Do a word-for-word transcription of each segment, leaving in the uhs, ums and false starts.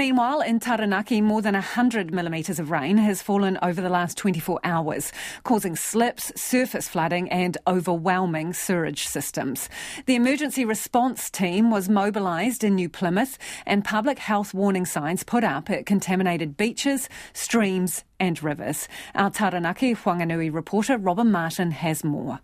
Meanwhile, in Taranaki, more than one hundred millimetres of rain has fallen over the last twenty-four hours, causing slips, surface flooding and overwhelming sewerage systems. The emergency response team was mobilised in New Plymouth and public health warning signs put up at contaminated beaches, streams and rivers. Our Taranaki Whanganui reporter Robin Martin has more.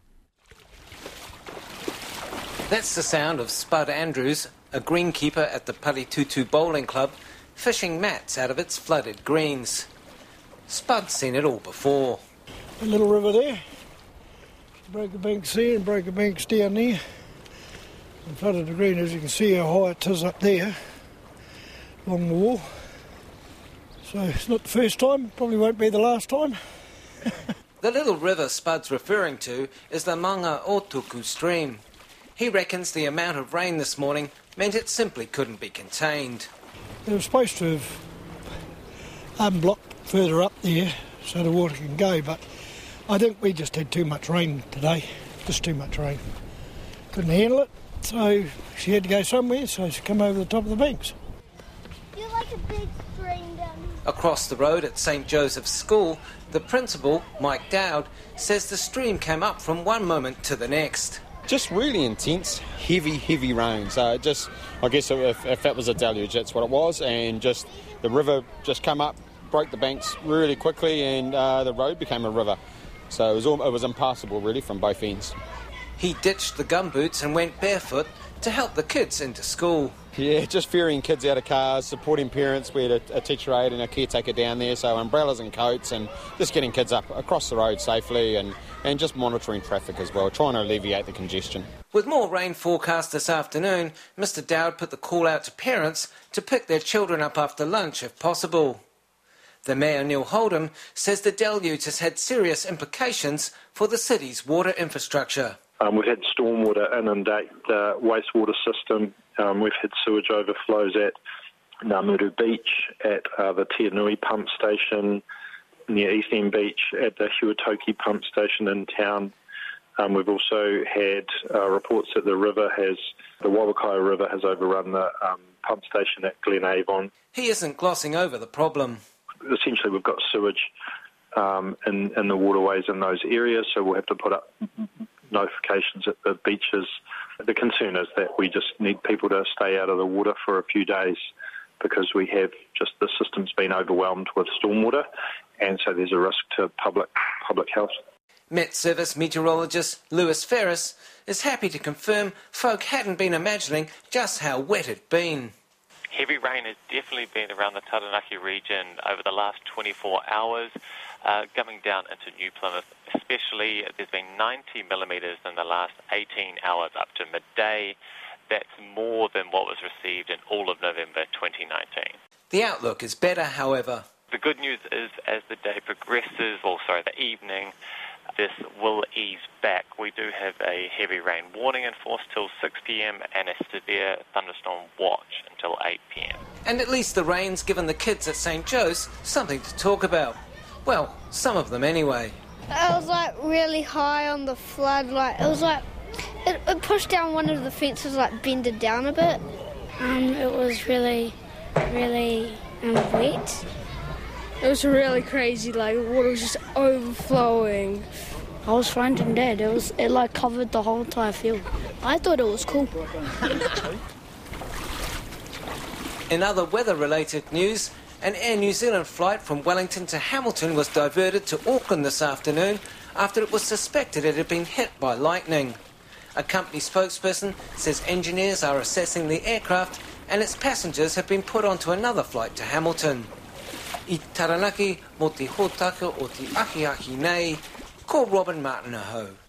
That's the sound of Spud Andrews, a greenkeeper at the Paritutu Bowling Club, fishing mats out of its flooded greens. Spud's seen it all before. A little river there, Breaker Banks there and Breaker Banks down there. And flooded the green, as you can see how high it is up there, along the wall. So it's not the first time, probably won't be the last time. The little river Spud's referring to is the Manga Otuku stream. He reckons the amount of rain this morning meant it simply couldn't be contained. They were supposed to have unblocked further up there so the water can go, but I think we just had too much rain today, just too much rain. Couldn't handle it, so she had to go somewhere, so she come over the top of the banks. You're like a big stream down here. Across the road at St Joseph's School, the principal, Mike Dowd, says the stream came up from one moment to the next. Just really intense, heavy, heavy rain. So it just, I guess if, if that was a deluge, that's what it was. And just the river just come up, broke the banks really quickly, and uh, the road became a river. So it was all, it was impassable really from both ends. He ditched the gumboots and went barefoot to help the kids into school. Yeah, just ferrying kids out of cars, supporting parents. We had a, a teacher aide and a caretaker down there, so umbrellas and coats, and just getting kids up across the road safely, and, and just monitoring traffic as well, trying to alleviate the congestion. With more rain forecast this afternoon, Mr Dowd put the call out to parents to pick their children up after lunch if possible. The Mayor, Neil Holdham, says the deluge has had serious implications for the city's water infrastructure. Um, we've had stormwater inundate the wastewater system. Um, we've had sewage overflows at Namuru Beach, at uh, the Tianui pump station, near East End Beach, at the Huatoki pump station in town. Um, we've also had uh, reports that the river has, the Wawakaia River has overrun the um, pump station at Glen Avon. He isn't glossing over the problem. Essentially, we've got sewage um, in, in the waterways in those areas, so we'll have to put up notifications at the beaches. The concern is that we just need people to stay out of the water for a few days because we have just the system's been overwhelmed with stormwater, and so there's a risk to public public health. Met Service meteorologist Lewis Ferris is happy to confirm folk hadn't been imagining just how wet it'd been. Heavy rain has definitely been around the Taranaki region over the last twenty-four hours, uh, coming down into New Plymouth especially. There's been ninety millimetres in the last eighteen hours up to midday. That's more than what was received in all of November twenty nineteen. The outlook is better, however. The good news is as the day progresses, or sorry, the evening, this will ease back. We do have a heavy rain warning in force till six p.m. and a severe thunderstorm watch until eight p.m. And at least the rain's given the kids at St Joe's something to talk about. Well, some of them anyway. I was like really high on the flood, like it was like, it, it pushed down one of the fences, like bended down a bit. Um, it was really, really um, wet. It was really crazy, like the water was just overflowing. I was frightened dead. It was it like covered the whole entire field. I thought it was cool. In other weather-related news, an Air New Zealand flight from Wellington to Hamilton was diverted to Auckland this afternoon after it was suspected it had been hit by lightning. A company spokesperson says engineers are assessing the aircraft and its passengers have been put onto another flight to Hamilton. I Taranaki, mo te hōtaka o te ahi ahi nei, ko Robin Martin aho.